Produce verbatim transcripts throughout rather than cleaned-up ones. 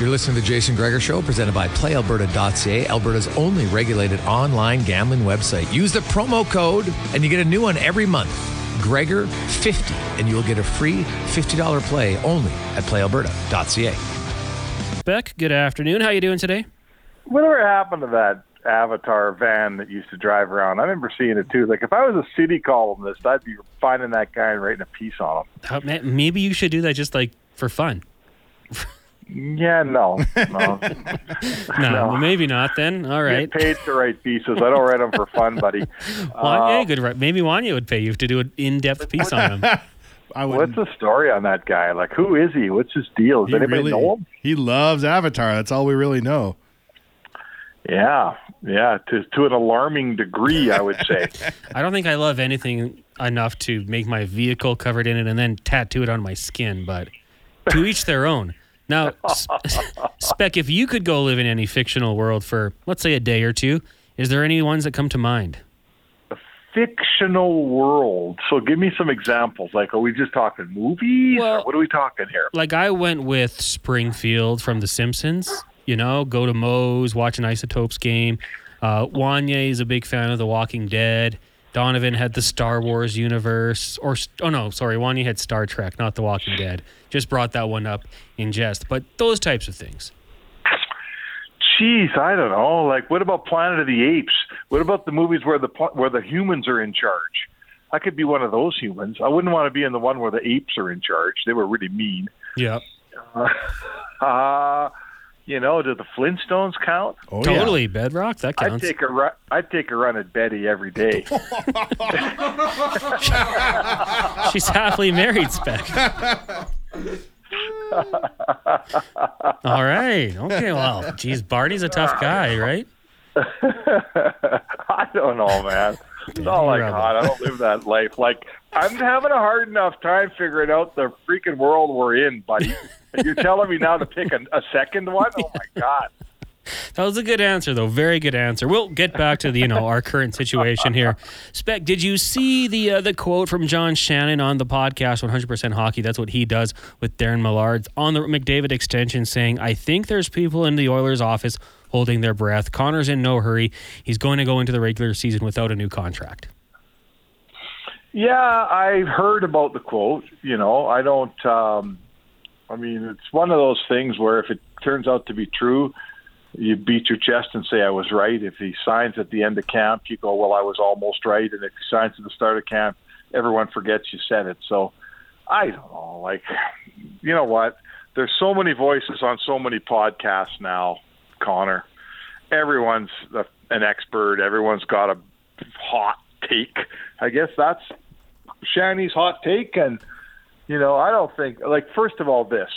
You're listening to the Jason Gregor Show, presented by play alberta dot c a, Alberta's only regulated online gambling website. Use the promo code, and you get a new one every month. Gregor fifty, and you'll get a free fifty dollars play only at play alberta dot c a. Beck, good afternoon. How you doing today? Whatever happened to that Avatar van that used to drive around? I remember seeing it too. Like, if I was a city columnist, I'd be finding that guy and writing a piece on him. Maybe you should do that just like for fun. Yeah, no. No, no, no. Well, maybe not then. All right. Get paid to write pieces. I don't write them for fun, buddy. Wanya, uh, good. Maybe Wanya would pay you to do an in-depth piece on him. I What's the story on that guy? Like, who is he? What's his deal? Does he anybody really, know him? He loves Avatar. That's all we really know. Yeah, yeah, to to an alarming degree, I would say. I don't think I love anything enough to make my vehicle covered in it and then tattoo it on my skin, but to each their own. Now, Spec, if you could go live in any fictional world for, let's say, a day or two, is there any ones that come to mind? A fictional world. So give me some examples. Like, are we just talking movies? Well, or what are we talking here? Like, I went with Springfield from The Simpsons. You know, go to Moe's, watch an Isotopes game. Uh, Wanya is a big fan of The Walking Dead. Donovan had the Star Wars universe, or oh no, sorry, Wanya had Star Trek, not The Walking Dead. Just brought that one up in jest, but those types of things. Jeez, I don't know. Like, what about Planet of the Apes? What about the movies where the where the humans are in charge? I could be one of those humans. I wouldn't want to be in the one where the apes are in charge. They were really mean. Yeah. Uh, uh You know, do the Flintstones count? Oh, totally, yeah. Bedrock. That counts. I'd take a run. I'd take a run at Betty every day. She's happily married, Spec. All right. Okay. Well, geez, Barney's a tough guy, right? I don't know, man. It's all like hot. I don't live that life. Like, I'm having a hard enough time figuring out the freaking world we're in, buddy. You're telling me now to pick a, a second one? Oh, my God. That was a good answer, though. Very good answer. We'll get back to the, you know, our current situation here. Spec, did you see the uh, the quote from John Shannon on the podcast one hundred percent Hockey? That's what he does with Darren Millard on the McDavid extension, saying, I think there's people in the Oilers office holding their breath. Connor's in no hurry. He's going to go into the regular season without a new contract. Yeah, I heard about the quote. You know, I don't, um, I mean, it's one of those things where if it turns out to be true, you beat your chest and say, I was right. If he signs at the end of camp, you go, well, I was almost right. And if he signs at the start of camp, everyone forgets you said it. So I don't know. Like, you know what? There's so many voices on so many podcasts now, Connor. Everyone's a, an expert. Everyone's got a hot take. I guess that's Shanny's hot take. And, you know, I don't think, like, first of all, this,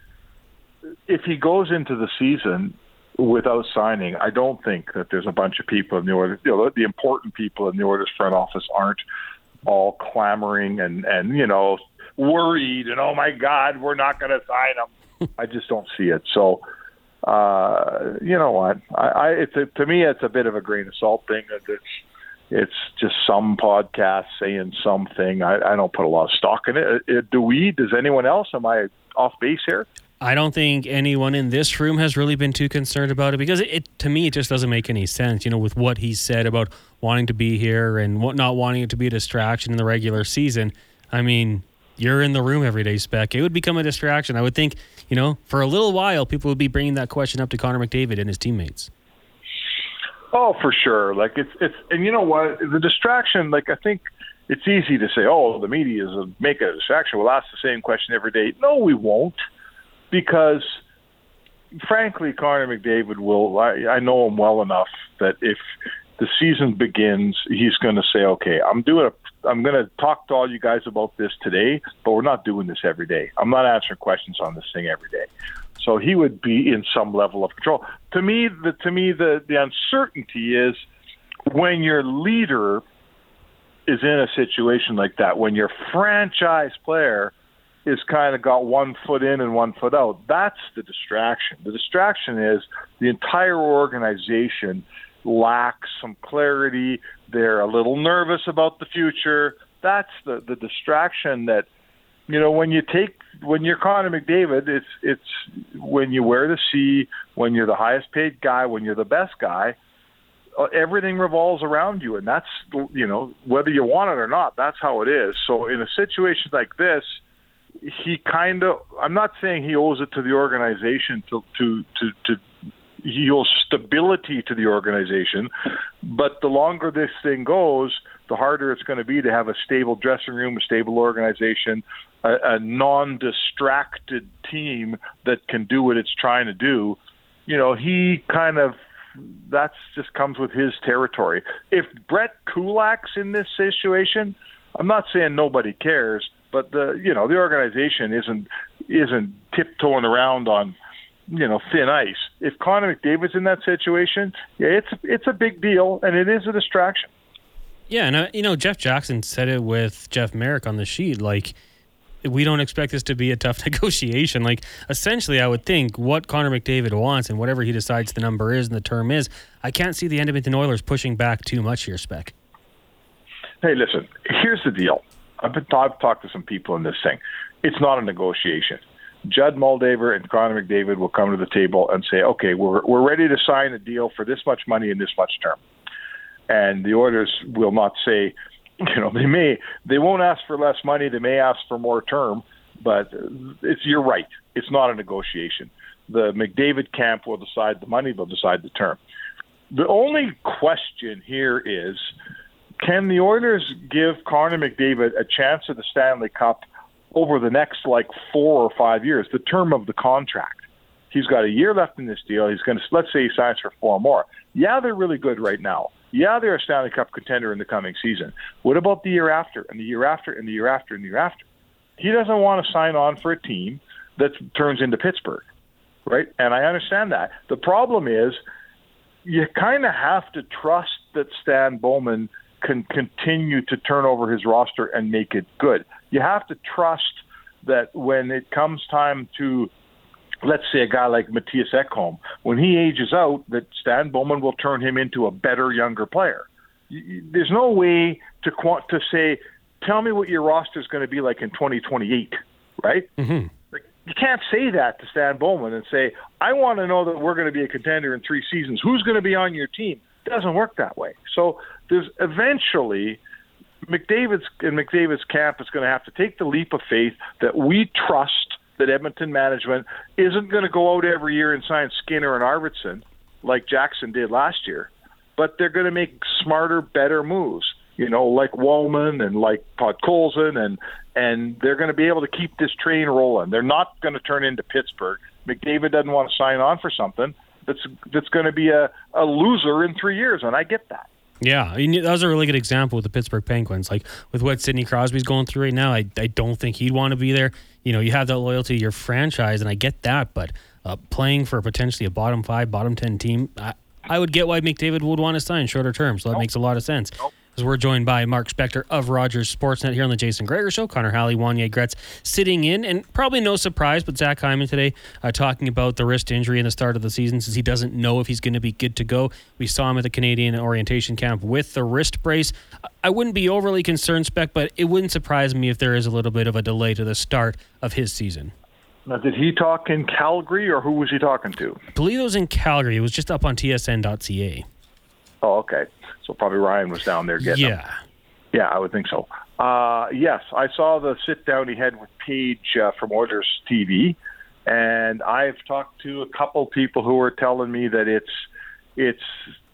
if he goes into the season without signing, I don't think that there's a bunch of people in the Oilers, you know, the important people in the Oilers front office aren't all clamoring and, and you know, worried and, oh, my God, we're not going to sign him. I just don't see it. So, uh, you know what? I, I it's a, to me, it's a bit of a grain of salt thing. It's, it's just some podcast saying something. I, I don't put a lot of stock in it. it. Do we? Does anyone else? Am I off base here? I don't think anyone in this room has really been too concerned about it because it, it to me, it just doesn't make any sense, you know, with what he said about wanting to be here and what, not wanting it to be a distraction in the regular season. I mean, you're in the room every day, Spec. It would become a distraction. I would think, you know, for a little while, people would be bringing that question up to Connor McDavid and his teammates. Oh, for sure. Like, it's, it's, and you know what? The distraction, like, I think it's easy to say, oh, the media is a, make a distraction. We'll ask the same question every day. No, we won't. Because, frankly, Connor McDavid will, I, I know him well enough that if the season begins, he's going to say, okay, I'm doing a, I'm going to talk to all you guys about this today, but we're not doing this every day. I'm not answering questions on this thing every day. So he would be in some level of control. To me, the, to me, the, the uncertainty is when your leader is in a situation like that, when your franchise player is kind of got one foot in and one foot out. That's the distraction. The distraction is the entire organization lacks some clarity. They're a little nervous about the future. That's the, the distraction that you know, when you take when you're Connor McDavid, it's it's when you wear the C, when you're the highest paid guy, when you're the best guy, uh, everything revolves around you, and that's, you know, whether you want it or not, that's how it is. So in a situation like this, he kind of, I'm not saying he owes it to the organization to to to, to he owes stability to the organization, but the longer this thing goes, the harder it's going to be to have a stable dressing room, a stable organization, a, a non-distracted team that can do what it's trying to do. You know, he kind of, that's just comes with his territory. If Brett Kulak's in this situation, I'm not saying nobody cares, but the, you know, the organization isn't isn't tiptoeing around on, you know, thin ice. If Connor McDavid's in that situation, yeah, it's it's a big deal, and it is a distraction. Yeah, and uh, you know, Jeff Jackson said it with Jeff Merrick on the sheet. Like, we don't expect this to be a tough negotiation. Like, essentially, I would think what Connor McDavid wants and whatever he decides the number is and the term is, I can't see the Edmonton Oilers pushing back too much here, Spec. Hey, listen, here's the deal. I've been I've talked to some people in this thing. It's not a negotiation. Judd Moldaver and Connor McDavid will come to the table and say, okay, we're we're ready to sign a deal for this much money in this much term. And the Oilers will not say, you know, they may, they won't ask for less money, they may ask for more term, but it's, you're right, it's not a negotiation. The McDavid camp will decide the money, they'll decide the term. The only question here is, can the Oilers give Connor McDavid a chance at the Stanley Cup over the next, like, four or five years, the term of the contract? He's got a year left in this deal. He's going to, let's say he signs for four more. Yeah, they're really good right now. Yeah, they're a Stanley Cup contender in the coming season. What about the year after, and the year after, and the year after, and the year after? He doesn't want to sign on for a team that turns into Pittsburgh, right? And I understand that. The problem is you kind of have to trust that Stan Bowman can continue to turn over his roster and make it good. You have to trust that when it comes time to, let's say, a guy like Mattias Ekholm, when he ages out, that Stan Bowman will turn him into a better, younger player. There's no way to to say, tell me what your roster is going to be like in twenty twenty-eight, right? Mm-hmm. Like, you can't say that to Stan Bowman and say, I want to know that we're going to be a contender in three seasons. Who's going to be on your team? It doesn't work that way. So there's eventually McDavid's and McDavid's camp is going to have to take the leap of faith that we trust that Edmonton management isn't going to go out every year and sign Skinner and Arvidsson like Jackson did last year, but they're going to make smarter, better moves, you know, like Wallman and like Podkolzin, and and they're going to be able to keep this train rolling. They're not going to turn into Pittsburgh. McDavid doesn't want to sign on for something that's that's going to be a, a loser in three years, and I get that. Yeah, that was a really good example with the Pittsburgh Penguins. Like, with what Sidney Crosby's going through right now, I, I don't think he'd want to be there. You know, you have that loyalty to your franchise, and I get that, but uh, playing for potentially a bottom five, bottom ten team, I, I would get why McDavid would want to sign shorter term, so that nope. makes a lot of sense. Nope. As we're joined by Mark Spector of Rogers Sportsnet here on the Jason Gregor Show. Connor Halley, Wanye Gretz sitting in, and probably no surprise, but Zach Hyman today uh, talking about the wrist injury in the start of the season, since he doesn't know if he's going to be good to go. We saw him at the Canadian orientation camp with the wrist brace. I wouldn't be overly concerned, Spec, but it wouldn't surprise me if there is a little bit of a delay to the start of his season. Now, did he talk in Calgary, or who was he talking to? I believe it was in Calgary. It was just up on T S N dot C A. Oh, okay. So probably Ryan was down there getting yeah. them. Yeah, I would think so. Uh, yes, I saw the sit-down he had with Paige uh, from Oilers T V, and I've talked to a couple people who are telling me that it's it's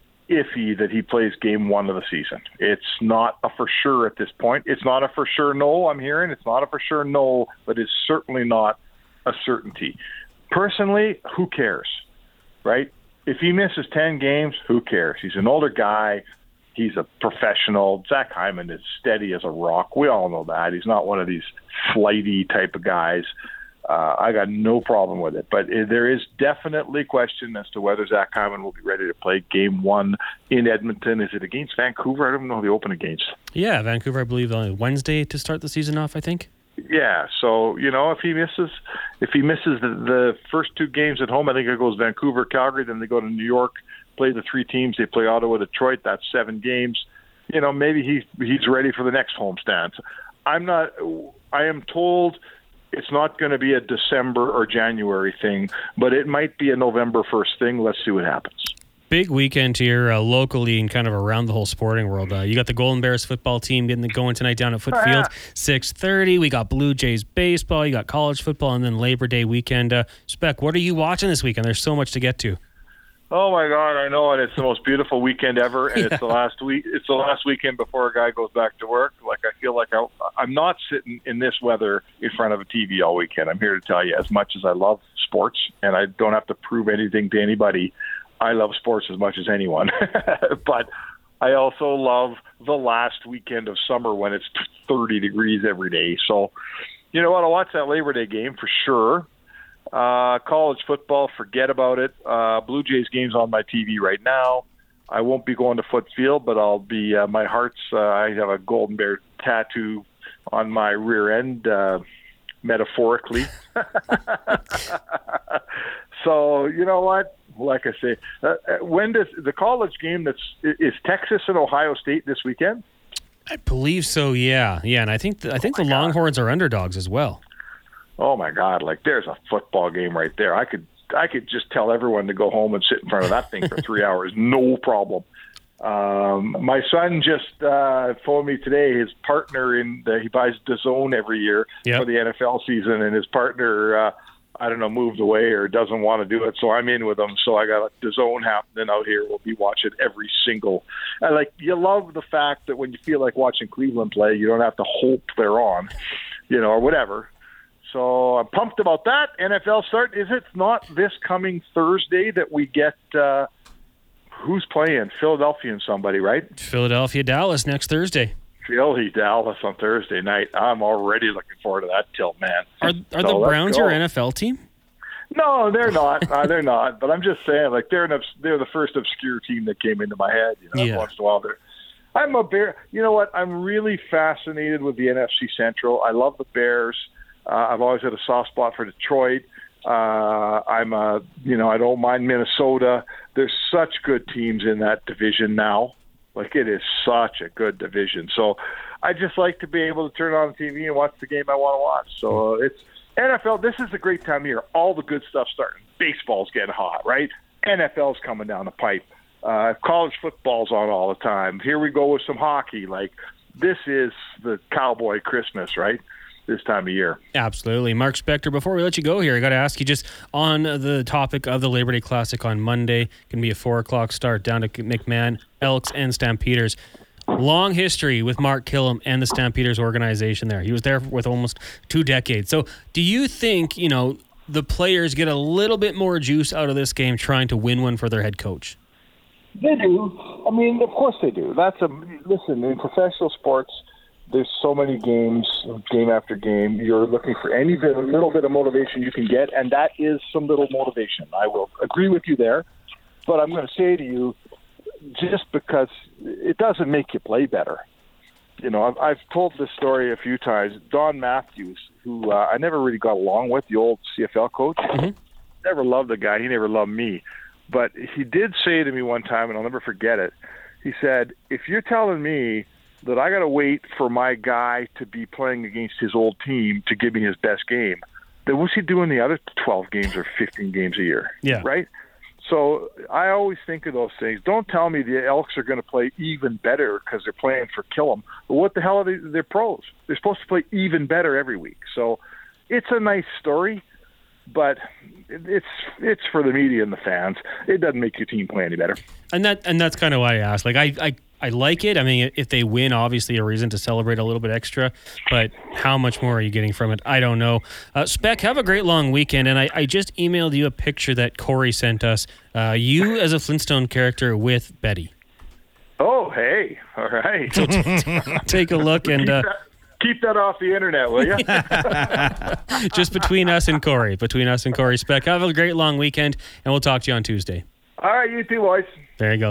iffy that he plays game one of the season. It's not a for sure at this point. It's not a for sure no, I'm hearing. It's not a for sure no, but it's certainly not a certainty. Personally, who cares, right? If he misses ten games, who cares? He's an older guy. He's a professional. Zach Hyman is steady as a rock. We all know that. He's not one of these flighty type of guys. Uh, I got no problem with it. But there is definitely question as to whether Zach Hyman will be ready to play game one in Edmonton. Is it against Vancouver? I don't know who they open against. Yeah, Vancouver, I believe, on Wednesday to start the season off, I think. Yeah, so, you know, if he misses if he misses the, the first two games at home, I think it goes Vancouver, Calgary, then they go to New York, play the three teams. They play Ottawa, Detroit. That's seven games. You know, maybe he's he's ready for the next homestand. I'm not. I am told it's not going to be a December or January thing, but it might be a November first thing. Let's see what happens. Big weekend here uh, locally and kind of around the whole sporting world. Uh, you got the Golden Bears football team getting the going tonight down at Foot Field, six thirty. We got Blue Jays baseball. You got college football, and then Labor Day weekend. Uh, Spec, what are you watching this weekend? There's so much to get to. Oh my God, I know it. It's the most beautiful weekend ever, and Yeah. it's the last week. It's the last weekend before a guy goes back to work. Like I feel like I, I'm not sitting in this weather in front of a T V all weekend. I'm here to tell you, as much as I love sports, and I don't have to prove anything to anybody, I love sports as much as anyone. But I also love the last weekend of summer when it's thirty degrees every day. So, you know what? I'll watch that Labor Day game for sure. Uh, college football, forget about it. Uh, Blue Jays game's on my T V right now. I won't be going to Foot Field, but I'll be, uh, my heart's, uh, I have a Golden Bear tattoo on my rear end, uh, metaphorically. So, you know what? Like I say, uh, when does the college game that's, is Texas and Ohio State this weekend? I believe so, yeah. Yeah, and I think the, I think the Longhorns are underdogs as well. Oh my God! Like there's a football game right there. I could I could just tell everyone to go home and sit in front of that thing for three hours, no problem. Um, my son just uh, phoned me today. His partner in the, he buys DAZN every year Yep. for the N F L season, and his partner uh, I don't know moved away or doesn't want to do it, so I'm in with him. So I got a DAZN happening out here. We'll be watching every single. I like you love the fact that when you feel like watching Cleveland play, you don't have to hope they're on, you know, or whatever. So I'm pumped about that. N F L start. Is it not this coming Thursday that we get uh, who's playing? Philadelphia and somebody, right? Philadelphia, Dallas next Thursday. Philly, Dallas on Thursday night. I'm already looking forward to that tilt, man. Are, are So the let's Browns go. your N F L team? No, they're not. uh, they're not. But I'm just saying, like they're an, obs- they're the first obscure team that came into my head. You know, Yeah. every once in a while they're. I'm a Bear. You know what? I'm really fascinated with the N F C Central. I love the Bears. Uh, I've always had a soft spot for Detroit. Uh, I'm a, you know, I don't mind Minnesota. There's such good teams in that division now. Like it is such a good division. So I just like to be able to turn on the T V and watch the game I want to watch. So uh, it's N F L. This is a great time of year. All the good stuff's starting. Baseball's getting hot, right? N F L's coming down the pipe. Uh, college football's on all the time. Here we go with some hockey. Like this is the cowboy Christmas, right? This time of year. Absolutely. Mark Spector, before we let you go here, I got to ask you just on the topic of the Labor Day Classic on Monday. Going to be a four o'clock start down to McMahon, Elks, and Stampeders. Long history with Mark Killam and the Stampeders organization there. He was there with almost two decades. So do you think, you know, the players get a little bit more juice out of this game trying to win one for their head coach? They do. I mean, of course they do. That's a listen, in professional sports, there's so many games, game after game. You're looking for any bit, little bit of motivation you can get, and that is some little motivation. I will agree with you there, but I'm going to say to you, just because it doesn't make you play better. You know, I've, I've told this story a few times. Don Matthews, who uh, I never really got along with, the old C F L coach, Mm-hmm. never loved the guy. He never loved me. But he did say to me one time, and I'll never forget it, he said, if you're telling me that I got to wait for my guy to be playing against his old team to give me his best game, then what's he doing the other twelve games or fifteen games a year? Yeah. Right? So I always think of those things. Don't tell me the Elks are going to play even better because they're playing for Killam. But what the hell are they? They're pros. They're supposed to play even better every week. So it's a nice story, but it's it's for the media and the fans. It doesn't make your team play any better. And that and that's kind of why I asked. Like I, I I like it. I mean, if they win, obviously a reason to celebrate a little bit extra. But how much more are you getting from it? I don't know. Uh, Spec, have a great long weekend. And I, I just emailed you a picture that Corey sent us. Uh, you as a Flintstone character with Betty. Oh, hey, all right. So t- t- take a look and uh, keep, that, keep that off the internet, will you? just between us and Corey, between us and Corey. Spec, have a great long weekend, and we'll talk to you on Tuesday. All right, you too, boys. There you go.